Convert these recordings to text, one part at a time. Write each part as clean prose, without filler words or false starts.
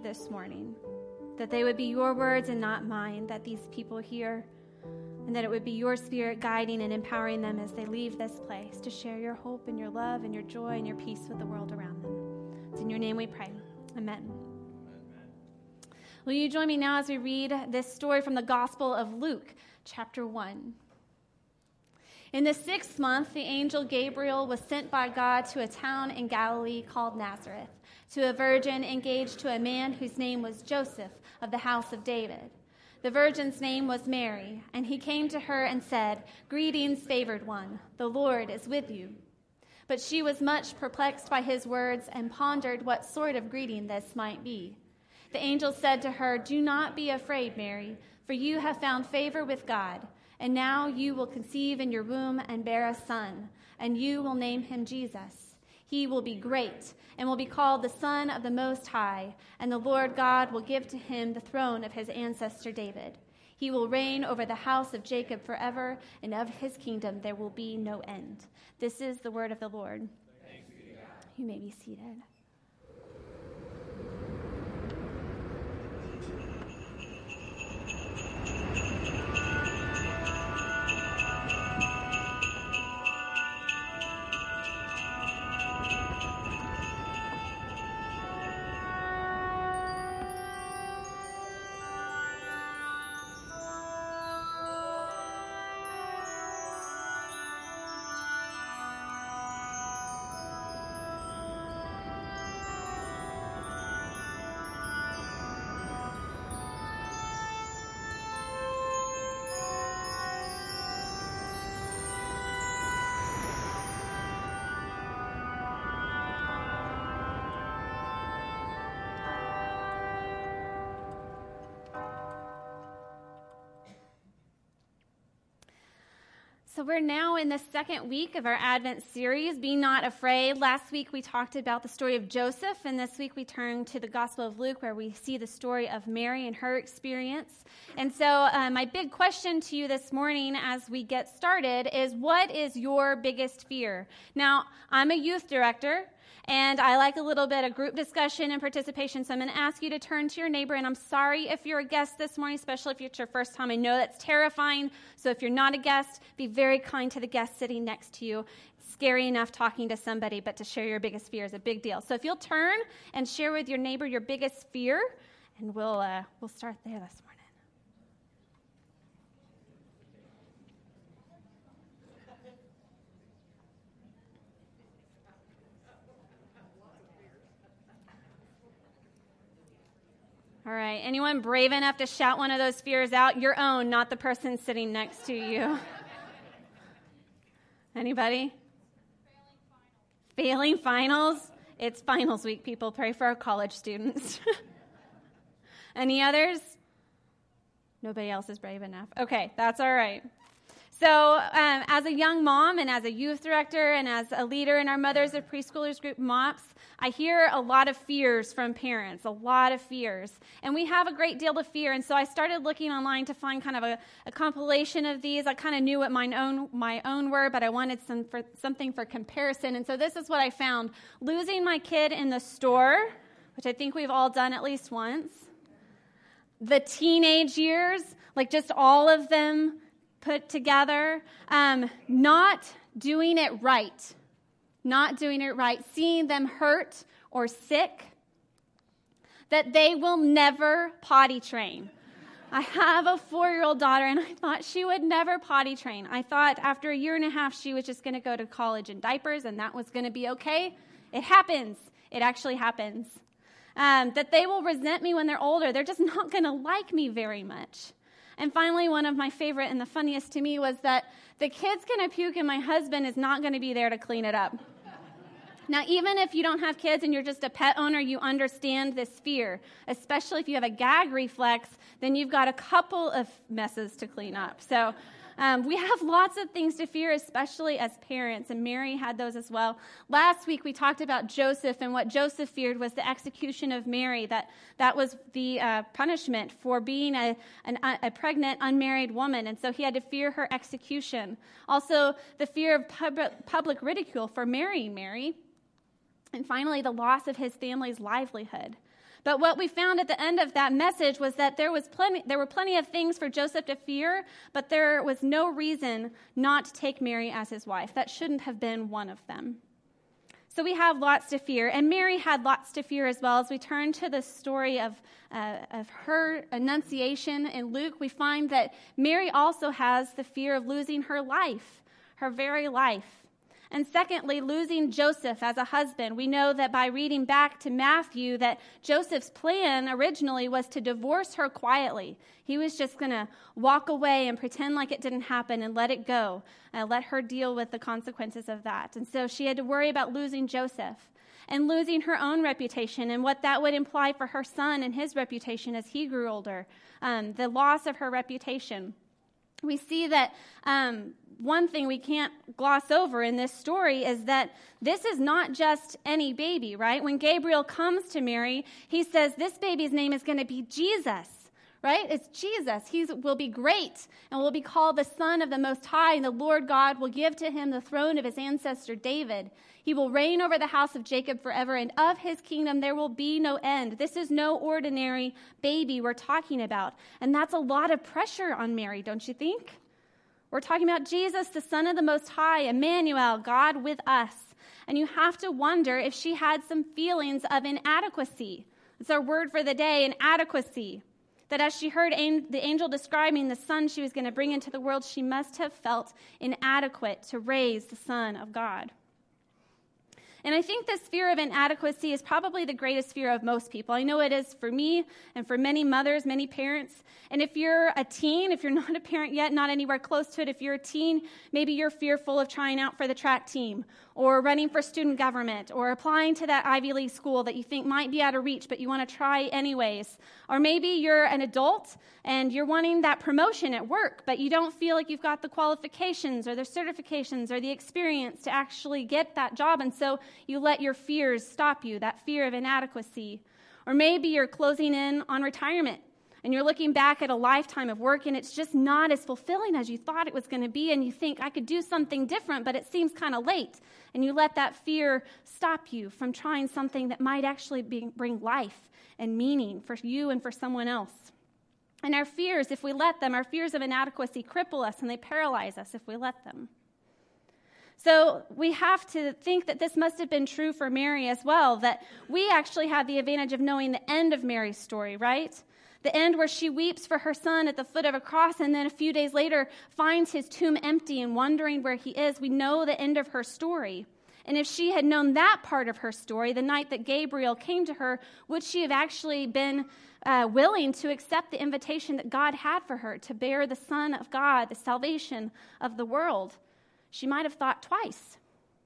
this morning, that they would be your words and not mine, that these people hear, and that it would be your Spirit guiding and empowering them as they leave this place to share your hope and your love and your joy and your peace with the world around them. It's in your name we pray. Amen. Will you join me now as we read this story from the Gospel of Luke, chapter 1. In the 6th month, the angel Gabriel was sent by God to a town in Galilee called Nazareth, to a virgin engaged to a man whose name was Joseph of the house of David. The virgin's name was Mary, and he came to her and said, "Greetings, favored one, the Lord is with you." But she was much perplexed by his words and pondered what sort of greeting this might be. The angel said to her, "Do not be afraid, Mary, for you have found favor with God, and now you will conceive in your womb and bear a son, and you will name him Jesus. He will be great and will be called the Son of the Most High, and the Lord God will give to him the throne of his ancestor David. He will reign over the house of Jacob forever, and of his kingdom there will be no end." This is the word of the Lord. Thanks be to God. You may be seated. So we're now in the second week of our Advent series, Be Not Afraid. Last week we talked about the story of Joseph, and this week we turn to the Gospel of Luke, where we see the story of Mary and her experience. And so my big question to you this morning as we get started is, what is your biggest fear? Now, I'm a youth director, and I like a little bit of group discussion and participation, so I'm going to ask you to turn to your neighbor, and I'm sorry if you're a guest this morning, especially if it's your first time. I know that's terrifying, so if you're not a guest, be very kind to the guest sitting next to you. It's scary enough talking to somebody, but to share your biggest fear is a big deal. So if you'll turn and share with your neighbor your biggest fear, and we'll start there this morning. All right, anyone brave enough to shout one of those fears out? Your own, not the person sitting next to you. Anybody? Failing finals. It's finals week, people. Pray for our college students. Any others? Nobody else is brave enough. Okay, that's all right. So as a young mom and as a youth director and as a leader in our Mothers of Preschoolers group, MOPS, I hear a lot of fears from parents, a lot of fears. And we have a great deal of fear. And so I started looking online to find kind of a compilation of these. I kind of knew what my own were, but I wanted something for comparison. And so this is what I found. Losing my kid in the store, which I think we've all done at least once. The teenage years, like just all of them put together. Not doing it right. Not doing it right, seeing them hurt or sick, that they will never potty train. I have a 4-year-old daughter, and I thought she would never potty train. I thought after a year and a half, she was just going to go to college in diapers, and that was going to be okay. It happens. It actually happens. That they will resent me when they're older. They're just not going to like me very much. And finally, one of my favorite and the funniest to me was that the kid's going to puke, and my husband is not going to be there to clean it up. Now, even if you don't have kids and you're just a pet owner, you understand this fear, especially if you have a gag reflex, then you've got a couple of messes to clean up. So we have lots of things to fear, especially as parents, and Mary had those as well. Last week, we talked about Joseph, and what Joseph feared was the execution of Mary, that was the punishment for being a pregnant, unmarried woman, and so he had to fear her execution. Also, the fear of public ridicule for marrying Mary. And finally, the loss of his family's livelihood. But what we found at the end of that message was that there were plenty of things for Joseph to fear, but there was no reason not to take Mary as his wife. That shouldn't have been one of them. So we have lots to fear, and Mary had lots to fear as well. As we turn to the story of her annunciation in Luke, we find that Mary also has the fear of losing her life, her very life. And secondly, losing Joseph as a husband. We know that by reading back to Matthew that Joseph's plan originally was to divorce her quietly. He was just going to walk away and pretend like it didn't happen and let it go, and let her deal with the consequences of that. And so she had to worry about losing Joseph and losing her own reputation and what that would imply for her son and his reputation as he grew older, the loss of her reputation. We see that one thing we can't gloss over in this story is that this is not just any baby, right? When Gabriel comes to Mary, he says this baby's name is going to be Jesus, right? It's Jesus. He will be great and will be called the Son of the Most High, and the Lord God will give to him the throne of his ancestor David. He will reign over the house of Jacob forever, and of his kingdom there will be no end. This is no ordinary baby we're talking about. And that's a lot of pressure on Mary, don't you think? We're talking about Jesus, the Son of the Most High, Emmanuel, God with us. And you have to wonder if she had some feelings of inadequacy. It's our word for the day, inadequacy. That as she heard the angel describing the son she was going to bring into the world, she must have felt inadequate to raise the Son of God. And I think this fear of inadequacy is probably the greatest fear of most people. I know it is for me and for many mothers, many parents. And if you're a teen, if you're not a parent yet, not anywhere close to it, if you're a teen, maybe you're fearful of trying out for the track team or running for student government or applying to that Ivy League school that you think might be out of reach, but you want to try anyways. Or maybe you're an adult and you're wanting that promotion at work, but you don't feel like you've got the qualifications or the certifications or the experience to actually get that job, and so you let your fears stop you, that fear of inadequacy. Or maybe you're closing in on retirement and you're looking back at a lifetime of work and it's just not as fulfilling as you thought it was going to be, and you think, I could do something different, but it seems kind of late. And you let that fear stop you from trying something that might actually bring life and meaning for you and for someone else. And our fears, if we let them, our fears of inadequacy cripple us and they paralyze us if we let them. So we have to think that this must have been true for Mary as well, that we actually have the advantage of knowing the end of Mary's story, right? The end where she weeps for her son at the foot of a cross and then a few days later finds his tomb empty and wondering where he is. We know the end of her story. And if she had known that part of her story, the night that Gabriel came to her, would she have actually been willing to accept the invitation that God had for her to bear the Son of God, the salvation of the world? She might have thought twice.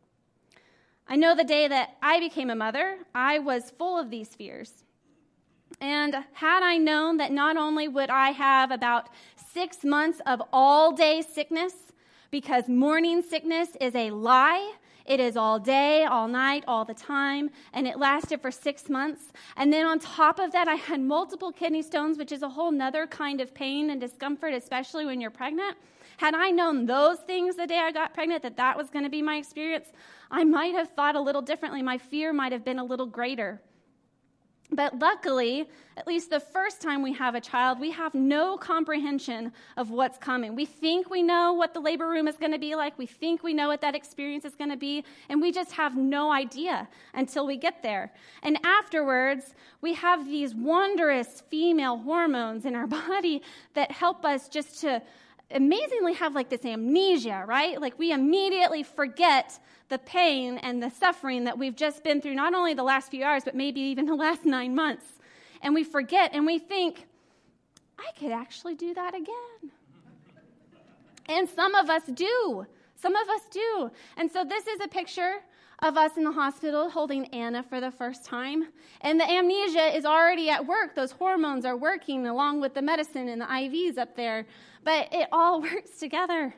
I know the day that I became a mother, I was full of these fears. And had I known that not only would I have about 6 months of all-day sickness, because morning sickness is a lie, it is all day, all night, all the time, and it lasted for 6 months. And then on top of that, I had multiple kidney stones, which is a whole nother kind of pain and discomfort, especially when you're pregnant. Had I known those things the day I got pregnant, that was going to be my experience, I might have thought a little differently. My fear might have been a little greater. But luckily, at least the first time we have a child, we have no comprehension of what's coming. We think we know what the labor room is going to be like. We think we know what that experience is going to be. And we just have no idea until we get there. And afterwards, we have these wondrous female hormones in our body that help us just to amazingly have like this amnesia, right? Like we immediately forget the pain and the suffering that we've just been through, not only the last few hours, but maybe even the last 9 months. And we forget and we think, I could actually do that again. And some of us do. Some of us do. And so this is a picture of us in the hospital holding Anna for the first time. And the amnesia is already at work. Those hormones are working along with the medicine and the IVs up there. But it all works together.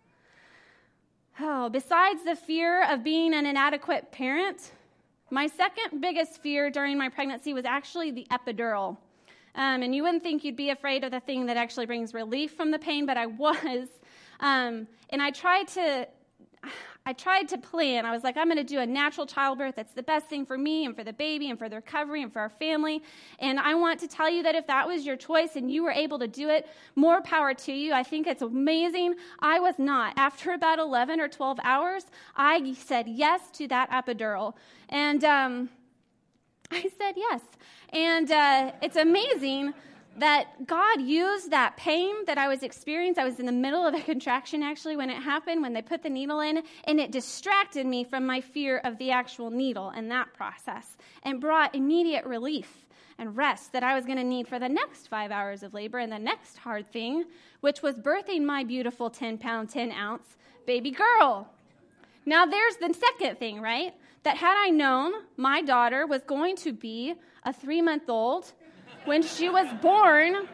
Oh, besides the fear of being an inadequate parent, my second biggest fear during my pregnancy was actually the epidural. And you wouldn't think you'd be afraid of the thing that actually brings relief from the pain, but I was. And I tried to... I tried to plan. I was like, I'm going to do a natural childbirth. That's the best thing for me and for the baby and for the recovery and for our family. And I want to tell you that if that was your choice and you were able to do it, more power to you. I think it's amazing. I was not. After about 11 or 12 hours, I said yes to that epidural. And I said yes. And it's amazing that God used that pain that I was experiencing. I was in the middle of a contraction, actually, when it happened, when they put the needle in, and it distracted me from my fear of the actual needle and that process, and brought immediate relief and rest that I was going to need for the next 5 hours of labor and the next hard thing, which was birthing my beautiful 10-pound, 10-ounce baby girl. Now, there's the second thing, right? That had I known my daughter was going to be a 3-month-old when she was born,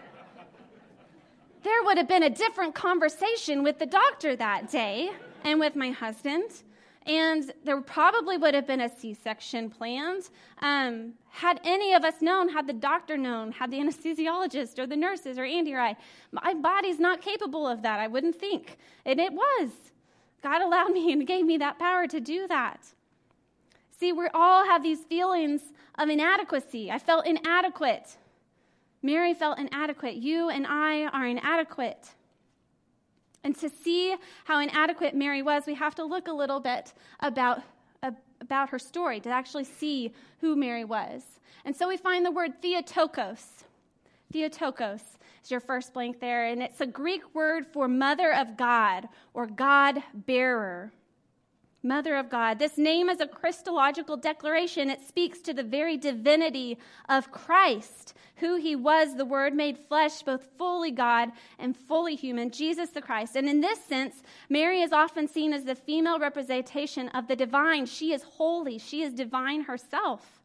there would have been a different conversation with the doctor that day and with my husband. And there probably would have been a C-section planned. Had any of us known, had the doctor known, had the anesthesiologist or the nurses or Andy or I, my body's not capable of that, I wouldn't think. And it was. God allowed me and gave me that power to do that. See, we all have these feelings of inadequacy. I felt inadequate. Mary felt inadequate. You and I are inadequate. And to see how inadequate Mary was, we have to look a little bit about her story to actually see who Mary was. And so we find the word Theotokos. Theotokos is your first blank there, and it's a Greek word for mother of God or God-bearer. Mother of God. This name is a Christological declaration. It speaks to the very divinity of Christ, who he was, the Word made flesh, both fully God and fully human, Jesus the Christ. And in this sense, Mary is often seen as the female representation of the divine. She is holy. She is divine herself.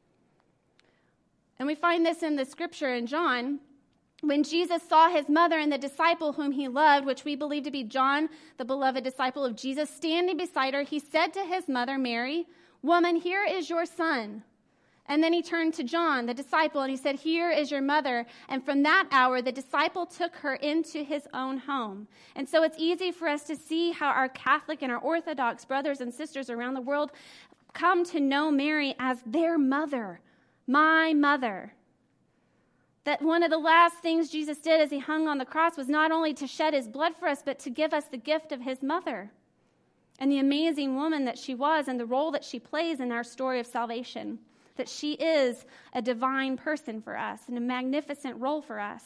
And we find this in the scripture in John. When Jesus saw his mother and the disciple whom he loved, which we believe to be John, the beloved disciple of Jesus, standing beside her, he said to his mother, Mary, "Woman, here is your son." And then he turned to John, the disciple, and he said, "Here is your mother." And from that hour, the disciple took her into his own home. And so it's easy for us to see how our Catholic and our Orthodox brothers and sisters around the world come to know Mary as their mother, my mother. That one of the last things Jesus did as he hung on the cross was not only to shed his blood for us, but to give us the gift of his mother and the amazing woman that she was and the role that she plays in our story of salvation, that she is a divine person for us and a magnificent role for us.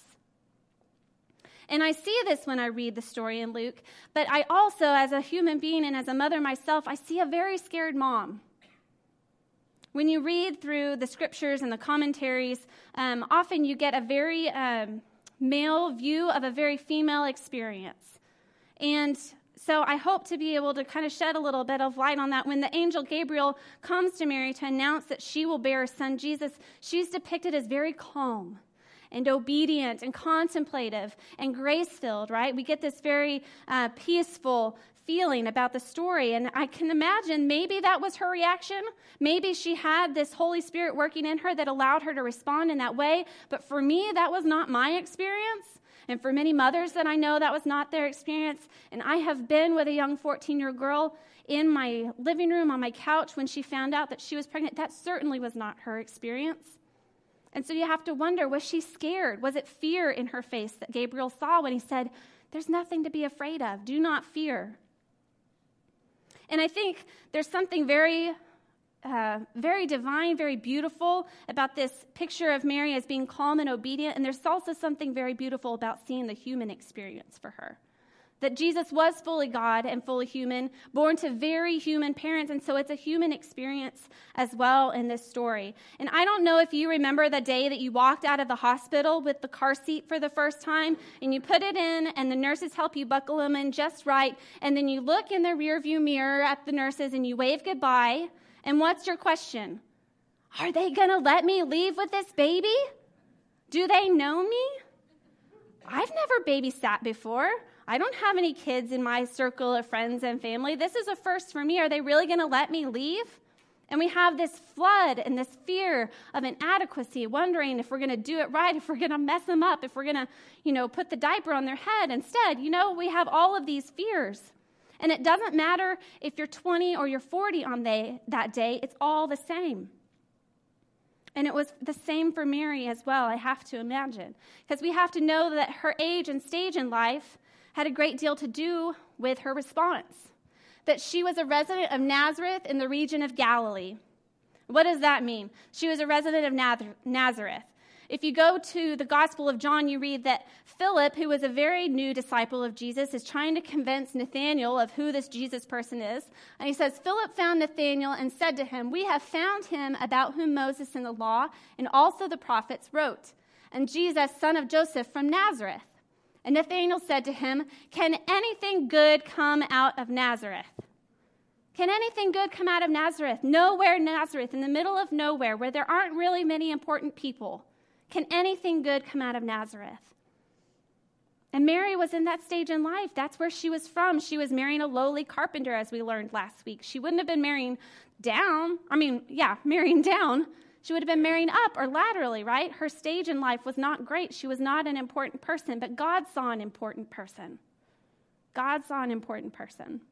And I see this when I read the story in Luke, but I also, as a human being and as a mother myself, I see a very scared mom. When you read through the scriptures and the commentaries, often you get a very male view of a very female experience. And so I hope to be able to kind of shed a little bit of light on that. When the angel Gabriel comes to Mary to announce that she will bear a son, Jesus, she's depicted as very calm and obedient and contemplative and grace-filled, right? We get this very peaceful feeling about the story. And I can imagine maybe that was her reaction. Maybe she had this Holy Spirit working in her that allowed her to respond in that way. But for me, that was not my experience. And for many mothers that I know, that was not their experience. And I have been with a young 14-year-old girl in my living room on my couch when she found out that she was pregnant. That certainly was not her experience. And so you have to wonder, was she scared? Was it fear in her face that Gabriel saw when he said, "There's nothing to be afraid of. Do not fear"? And I think there's something very, very divine, very beautiful about this picture of Mary as being calm and obedient. And there's also something very beautiful about seeing the human experience for her. That Jesus was fully God and fully human, born to very human parents, and so it's a human experience as well in this story. And I don't know if you remember the day that you walked out of the hospital with the car seat for the first time, and you put it in, and the nurses help you buckle them in just right, and then you look in the rearview mirror at the nurses, and you wave goodbye, and what's your question? Are they going to let me leave with this baby? Do they know me? I've never babysat before. I don't have any kids in my circle of friends and family. This is a first for me. Are they really going to let me leave? And we have this flood and this fear of inadequacy, wondering if we're going to do it right, if we're going to mess them up, if we're going to, put the diaper on their head instead. We have all of these fears. And it doesn't matter if you're 20 or you're 40 on that day, it's all the same. And it was the same for Mary as well, I have to imagine. Because we have to know that her age and stage in life had a great deal to do with her response. That she was a resident of Nazareth in the region of Galilee. What does that mean? She was a resident of Nazareth. If you go to the Gospel of John, you read that Philip, who was a very new disciple of Jesus, is trying to convince Nathanael of who this Jesus person is. And he says, Philip found Nathanael and said to him, "We have found him about whom Moses in the law and also the prophets wrote, and Jesus, son of Joseph from Nazareth." And Nathanael said to him, "Can anything good come out of Nazareth?" Can anything good come out of Nazareth? Nowhere Nazareth, in the middle of nowhere, where there aren't really many important people. Can anything good come out of Nazareth? And Mary was in that stage in life. That's where she was from. She was marrying a lowly carpenter, as we learned last week. She wouldn't have been marrying down. Marrying down. She would have been marrying up or laterally, right? Her stage in life was not great. She was not an important person, but God saw an important person. God saw an important person.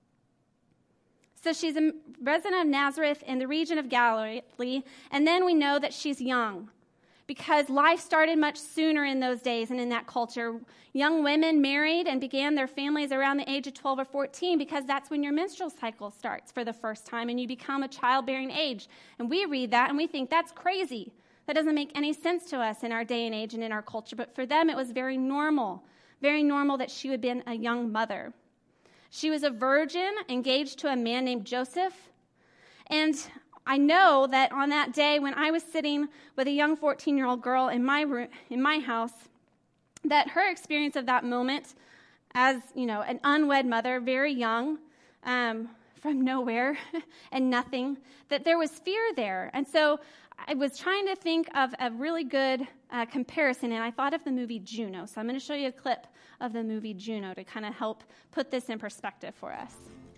So she's a resident of Nazareth in the region of Galilee, and then we know that she's young, because life started much sooner in those days and in that culture. Young women married and began their families around the age of 12 or 14, because that's when your menstrual cycle starts for the first time and you become a childbearing age. And we read that and we think that's crazy. That doesn't make any sense to us in our day and age and in our culture. But for them, it was very normal that she would have been a young mother. She was a virgin engaged to a man named Joseph. And I know that on that day when I was sitting with a young 14-year-old girl in my house, that her experience of that moment as, an unwed mother, very young, from nowhere and nothing, that there was fear there. And so I was trying to think of a really good comparison, and I thought of the movie Juno. So I'm going to show you a clip of the movie Juno to kind of help put this in perspective for us.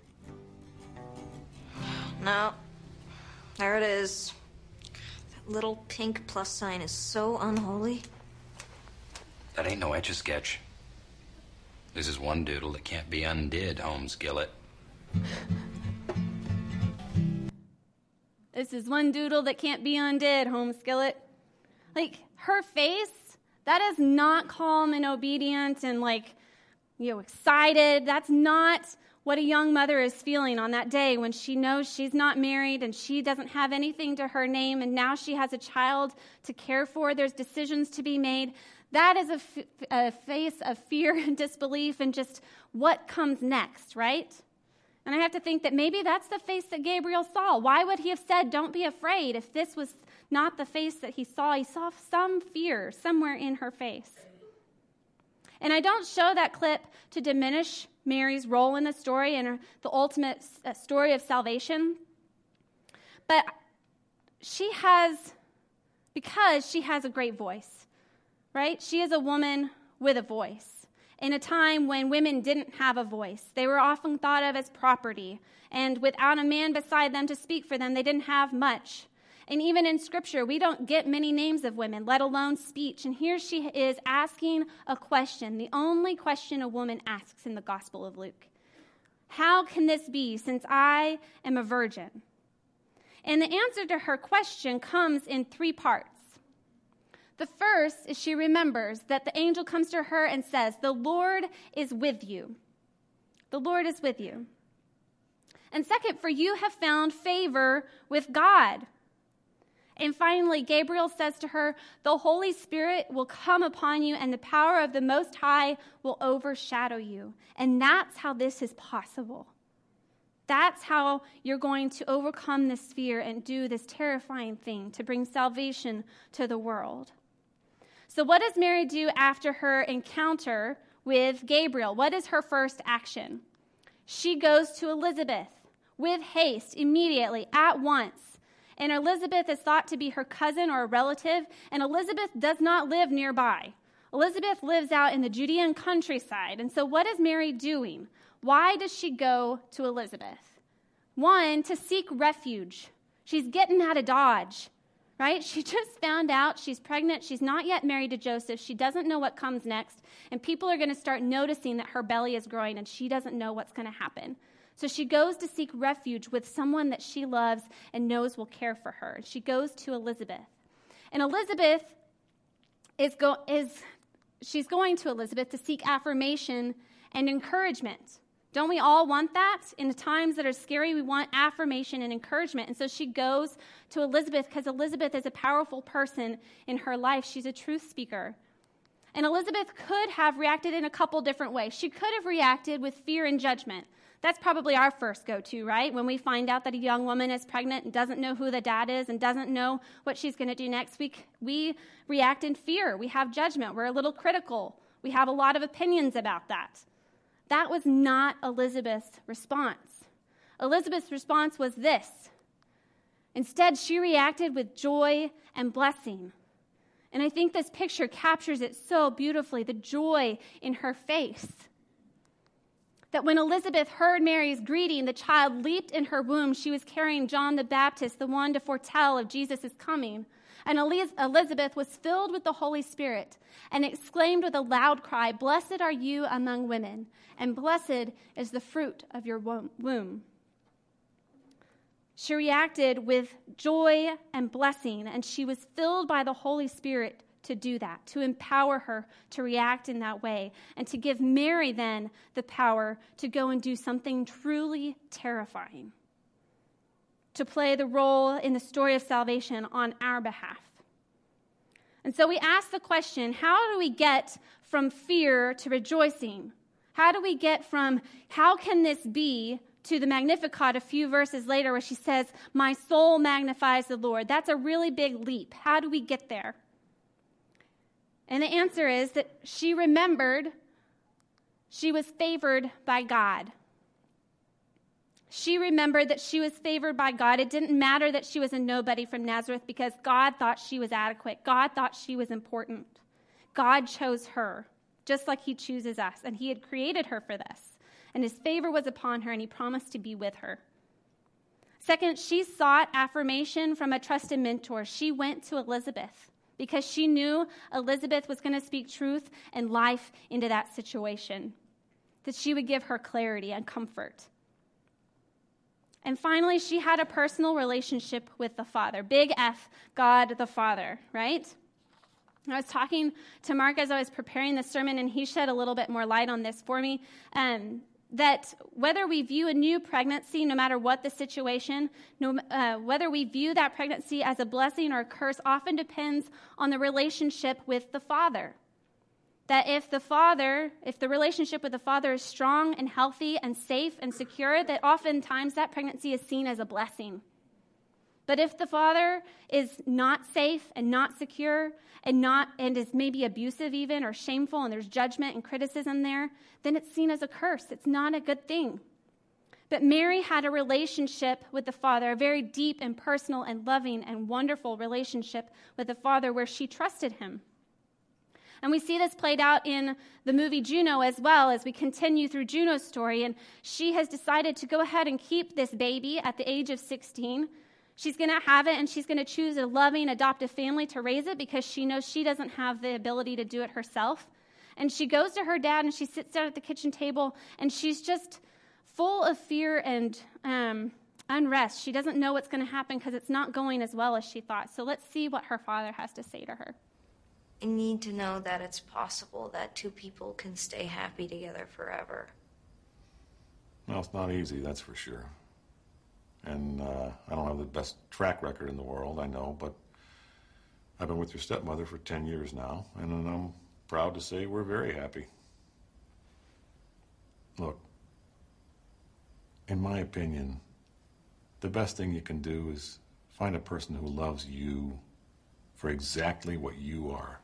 No. There it is. That little pink plus sign is so unholy. That ain't no Etch-a-Sketch. This is one doodle that can't be undid, Holmes Gillett. This is one doodle that can't be undid, Holmes Gillett. Like, her face, that is not calm and obedient and excited. That's not what a young mother is feeling on that day when she knows she's not married and she doesn't have anything to her name, and now she has a child to care for. There's decisions to be made. That is a face of fear and disbelief and just what comes next, right? And I have to think that maybe that's the face that Gabriel saw. Why would he have said, "Don't be afraid," if this was not the face that he saw? He saw some fear somewhere in her face. And I don't show that clip to diminish Mary's role in the story and the ultimate story of salvation. But because she has a great voice, right? She is a woman with a voice. In a time when women didn't have a voice, they were often thought of as property. And without a man beside them to speak for them, they didn't have much. And even in Scripture, we don't get many names of women, let alone speech. And here she is asking a question, the only question a woman asks in the Gospel of Luke. How can this be, since I am a virgin? And the answer to her question comes in 3 parts. The first is she remembers that the angel comes to her and says, "The Lord is with you." The Lord is with you. And second, "For you have found favor with God." And finally, Gabriel says to her, "The Holy Spirit will come upon you, and the power of the Most High will overshadow you." And that's how this is possible. That's how you're going to overcome this fear and do this terrifying thing to bring salvation to the world. So what does Mary do after her encounter with Gabriel? What is her first action? She goes to Elizabeth with haste, immediately, at once. And Elizabeth is thought to be her cousin or a relative, and Elizabeth does not live nearby. Elizabeth lives out in the Judean countryside. And so what is Mary doing? Why does she go to Elizabeth? 1, to seek refuge. She's getting out of Dodge. right? She just found out she's pregnant. She's not yet married to Joseph. She doesn't know what comes next. And people are going to start noticing that her belly is growing, and she doesn't know what's going to happen. So she goes to seek refuge with someone that she loves and knows will care for her. She goes to Elizabeth. And Elizabeth she's going to Elizabeth to seek affirmation and encouragement. Don't we all want that? In times that are scary, we want affirmation and encouragement. And so she goes to Elizabeth because Elizabeth is a powerful person in her life. She's a truth speaker. And Elizabeth could have reacted in a couple different ways. She could have reacted with fear and judgment. That's probably our first go-to, right? When we find out that a young woman is pregnant and doesn't know who the dad is and doesn't know what she's going to do next week, we react in fear. We have judgment. We're a little critical. We have a lot of opinions about that. That was not Elizabeth's response. Elizabeth's response was this. Instead, she reacted with joy and blessing. And I think this picture captures it so beautifully, the joy in her face. That when Elizabeth heard Mary's greeting, the child leaped in her womb. She was carrying John the Baptist, the one to foretell of Jesus' coming. And Elizabeth was filled with the Holy Spirit and exclaimed with a loud cry, "Blessed are you among women, and blessed is the fruit of your womb." She reacted with joy and blessing, and she was filled by the Holy Spirit to do that, to empower her to react in that way, and to give Mary then the power to go and do something truly terrifying, to play the role in the story of salvation on our behalf. And so we ask the question, how do we get from fear to rejoicing? How do we get from, how can this be, to the Magnificat a few verses later where she says, "My soul magnifies the Lord"? That's a really big leap. How do we get there? And the answer is that she remembered she was favored by God. She remembered that she was favored by God. It didn't matter that she was a nobody from Nazareth because God thought she was adequate. God thought she was important. God chose her, just like he chooses us. And he had created her for this. And his favor was upon her, and he promised to be with her. Second, she sought affirmation from a trusted mentor. She went to Elizabeth because she knew Elizabeth was going to speak truth and life into that situation, that she would give her clarity and comfort. And finally, she had a personal relationship with the Father. Big F, God the Father, right? I was talking to Mark as I was preparing the sermon, and he shed a little bit more light on this for me, that whether we view a new pregnancy, no matter what the situation, whether we view that pregnancy as a blessing or a curse, often depends on the relationship with the Father. That if the relationship with the Father is strong and healthy and safe and secure, that oftentimes that pregnancy is seen as a blessing. But if the Father is not safe and not secure and is maybe abusive even or shameful, and there's judgment and criticism there, then it's seen as a curse. It's not a good thing. But Mary had a relationship with the Father, a very deep and personal and loving and wonderful relationship with the Father where she trusted him. And we see this played out in the movie Juno as well as we continue through Juno's story. And she has decided to go ahead and keep this baby at the age of 16. She's going to have it, and she's going to choose a loving adoptive family to raise it because she knows she doesn't have the ability to do it herself. And she goes to her dad, and she sits down at the kitchen table, and she's just full of fear and unrest. She doesn't know what's going to happen because it's not going as well as she thought. So let's see what her father has to say to her. I need to know that it's possible that two people can stay happy together forever. Well, it's not easy, that's for sure. And I don't have the best track record in the world, I know, but I've been with your stepmother for 10 years now, and I'm proud to say we're very happy. Look, in my opinion, the best thing you can do is find a person who loves you for exactly what you are.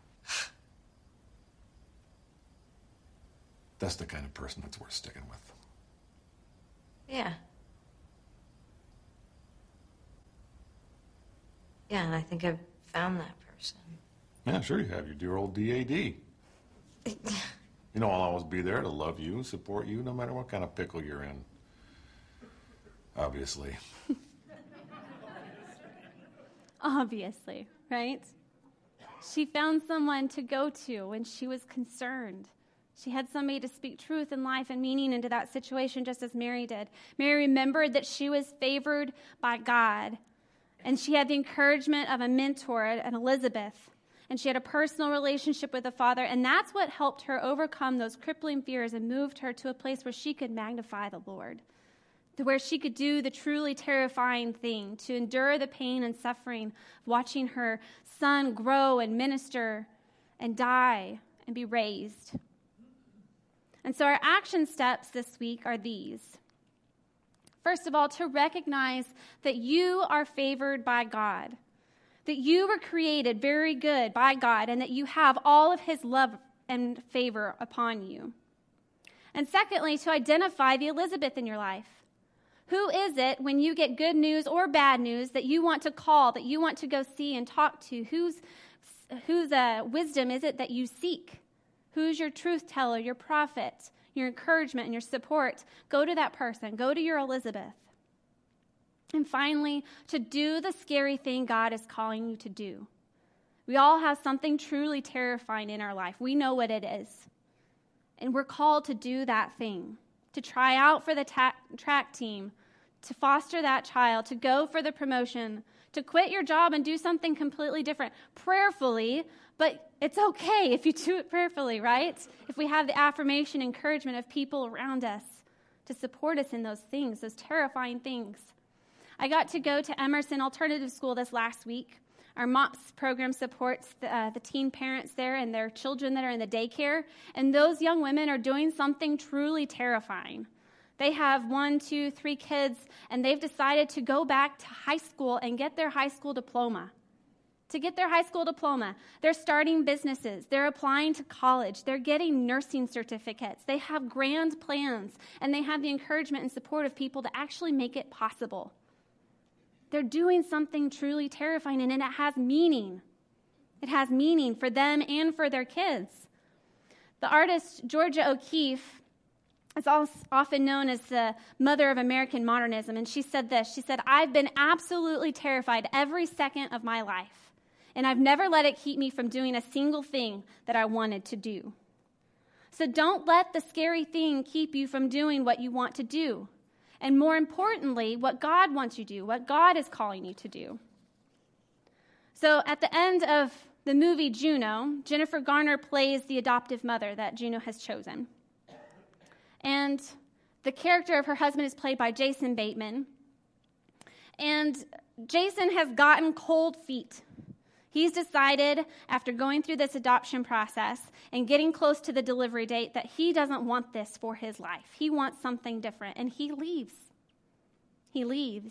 That's the kind of person that's worth sticking with. Yeah. Yeah, and I think I've found that person. Yeah, sure you have. Your dear old DAD. You know I'll always be there to love you, support you, no matter what kind of pickle you're in. Obviously. obviously, right? She found someone to go to when she was concerned. She had somebody to speak truth and life and meaning into that situation, just as Mary did. Mary remembered that she was favored by God, and she had the encouragement of a mentor, an Elizabeth, and she had a personal relationship with the Father, and that's what helped her overcome those crippling fears and moved her to a place where she could magnify the Lord, to where she could do the truly terrifying thing, to endure the pain and suffering of watching her son grow and minister and die and be raised. And so our action steps this week are these. First of all, to recognize that you are favored by God, that you were created very good by God, and that you have all of his love and favor upon you. And secondly, to identify the Elizabeth in your life. Who is it, when you get good news or bad news, that you want to call, that you want to go see and talk to? Whose wisdom is it that you seek? Who's your truth teller, your prophet, your encouragement, and your support? Go to that person. Go to your Elizabeth. And finally, to do the scary thing God is calling you to do. We all have something truly terrifying in our life. We know what it is. And we're called to do that thing, to try out for the track team, to foster that child, to go for the promotion, to quit your job and do something completely different, prayerfully. But it's okay if you do it prayerfully, right? If we have the affirmation, encouragement of people around us to support us in those things, those terrifying things. I got to go to Emerson Alternative School this last week. Our MOPS program supports the teen parents there and their children that are in the daycare. And those young women are doing something truly terrifying. They have 1, 2, 3 kids, and they've decided to go back to high school and get their high school diploma. To get their high school diploma, they're starting businesses. They're applying to college. They're getting nursing certificates. They have grand plans, and they have the encouragement and support of people to actually make it possible. They're doing something truly terrifying, and it has meaning. It has meaning for them and for their kids. The artist Georgia O'Keeffe is often known as the mother of American modernism, and she said this. She said, "I've been absolutely terrified every second of my life, and I've never let it keep me from doing a single thing that I wanted to do." So don't let the scary thing keep you from doing what you want to do. And more importantly, what God wants you to do, what God is calling you to do. So at the end of the movie Juno, Jennifer Garner plays the adoptive mother that Juno has chosen. And the character of her husband is played by Jason Bateman. And Jason has gotten cold feet. He's decided, after going through this adoption process and getting close to the delivery date, that he doesn't want this for his life. He wants something different, and he leaves. He leaves.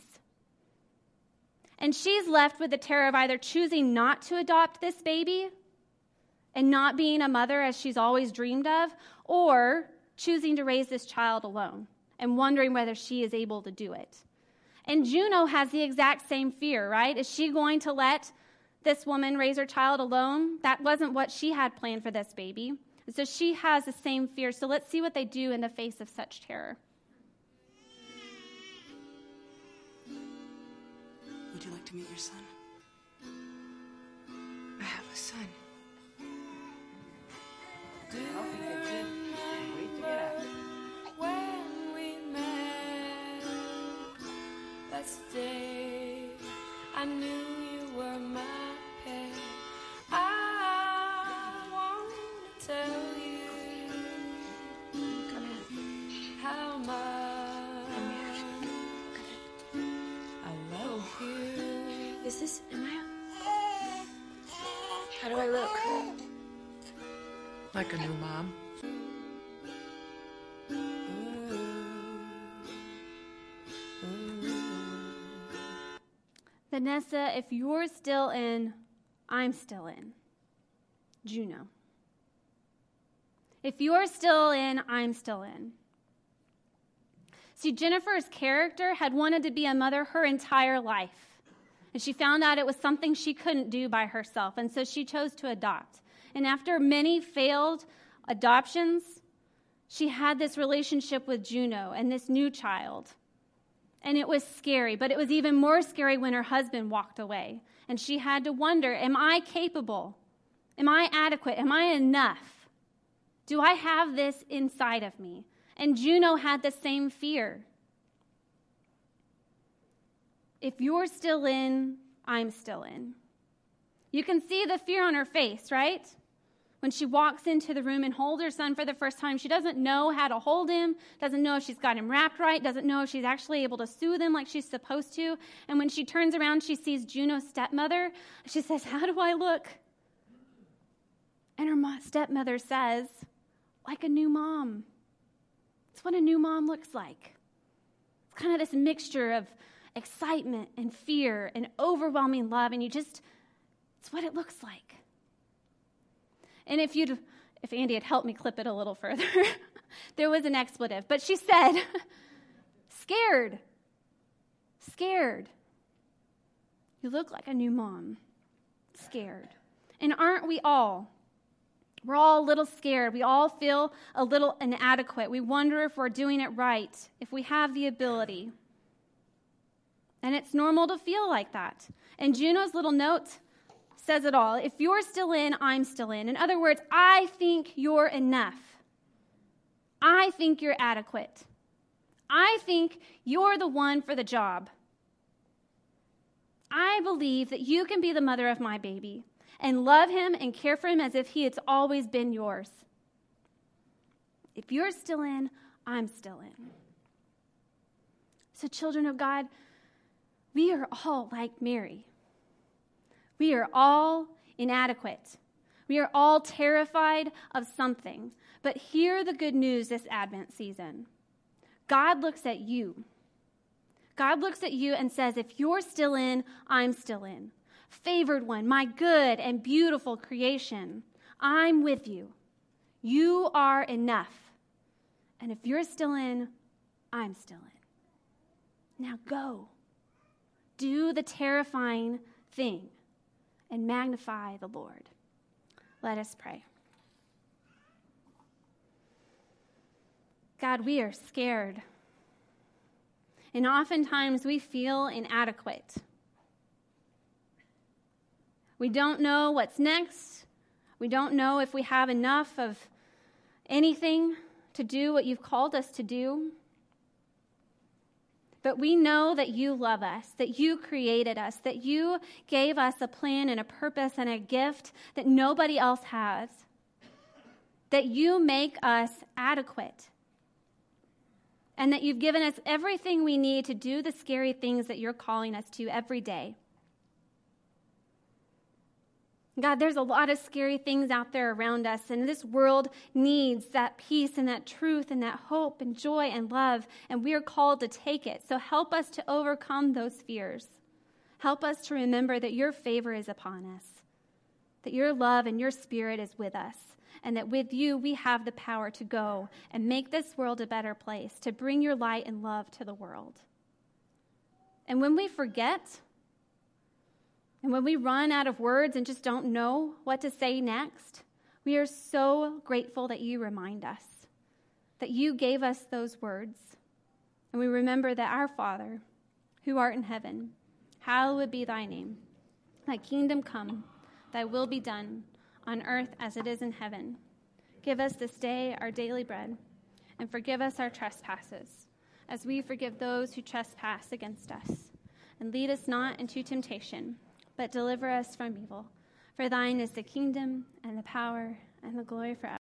And she's left with the terror of either choosing not to adopt this baby and not being a mother as she's always dreamed of, or choosing to raise this child alone and wondering whether she is able to do it. And Juno has the exact same fear, right? Is she going to let this woman raise her child alone? That wasn't what she had planned for this baby. So she has the same fear. So let's see what they do in the face of such terror. Would you like to meet your son? I have a son. When we met that day, I knew you were my pet. I want to tell you how much I love you. Is this, how do I look? Like a new mom. Vanessa, if you're still in, I'm still in. Juno. If you're still in, I'm still in. See, Jennifer's character had wanted to be a mother her entire life. And she found out it was something she couldn't do by herself. And so she chose to adopt. And after many failed adoptions, she had this relationship with Juno and this new child. And it was scary, but it was even more scary when her husband walked away. And she had to wonder, am I capable? Am I adequate? Am I enough? Do I have this inside of me? And Juno had the same fear. If you're still in, I'm still in. You can see the fear on her face, right? When she walks into the room and holds her son for the first time, she doesn't know how to hold him, doesn't know if she's got him wrapped right, doesn't know if she's actually able to soothe him like she's supposed to. And when she turns around, she sees Juno's stepmother. She says, "How do I look?" And her stepmother says, "Like a new mom." It's what a new mom looks like. It's kind of this mixture of excitement and fear and overwhelming love, and it's what it looks like. And if Andy had helped me clip it a little further, there was an expletive. But she said, scared. Scared. You look like a new mom. Scared. And aren't we all? We're all a little scared. We all feel a little inadequate. We wonder if we're doing it right, if we have the ability. And it's normal to feel like that. And Juno's little note says it all. If you're still in, I'm still in. In other words, I think you're enough. I think you're adequate. I think you're the one for the job. I believe that you can be the mother of my baby and love him and care for him as if he had always been yours. If you're still in, I'm still in. So, children of God, we are all like Mary. We are all inadequate. We are all terrified of something. But hear the good news this Advent season. God looks at you. God looks at you and says, if you're still in, I'm still in. Favored one, my good and beautiful creation, I'm with you. You are enough. And if you're still in, I'm still in. Now go. Do the terrifying thing and magnify the Lord. Let us pray. God, we are scared. And oftentimes we feel inadequate. We don't know what's next. We don't know if we have enough of anything to do what you've called us to do. But we know that you love us, that you created us, that you gave us a plan and a purpose and a gift that nobody else has, that you make us adequate, and that you've given us everything we need to do the scary things that you're calling us to every day. God, there's a lot of scary things out there around us, and this world needs that peace and that truth and that hope and joy and love, and we are called to take it. So help us to overcome those fears. Help us to remember that your favor is upon us, that your love and your spirit is with us, and that with you we have the power to go and make this world a better place, to bring your light and love to the world. And when we forget, and when we run out of words and just don't know what to say next, we are so grateful that you remind us, that you gave us those words. And we remember that our Father, who art in heaven, hallowed be thy name. Thy kingdom come, thy will be done, on earth as it is in heaven. Give us this day our daily bread, and forgive us our trespasses, as we forgive those who trespass against us. And lead us not into temptation, but deliver us from evil. For thine is the kingdom and the power and the glory forever.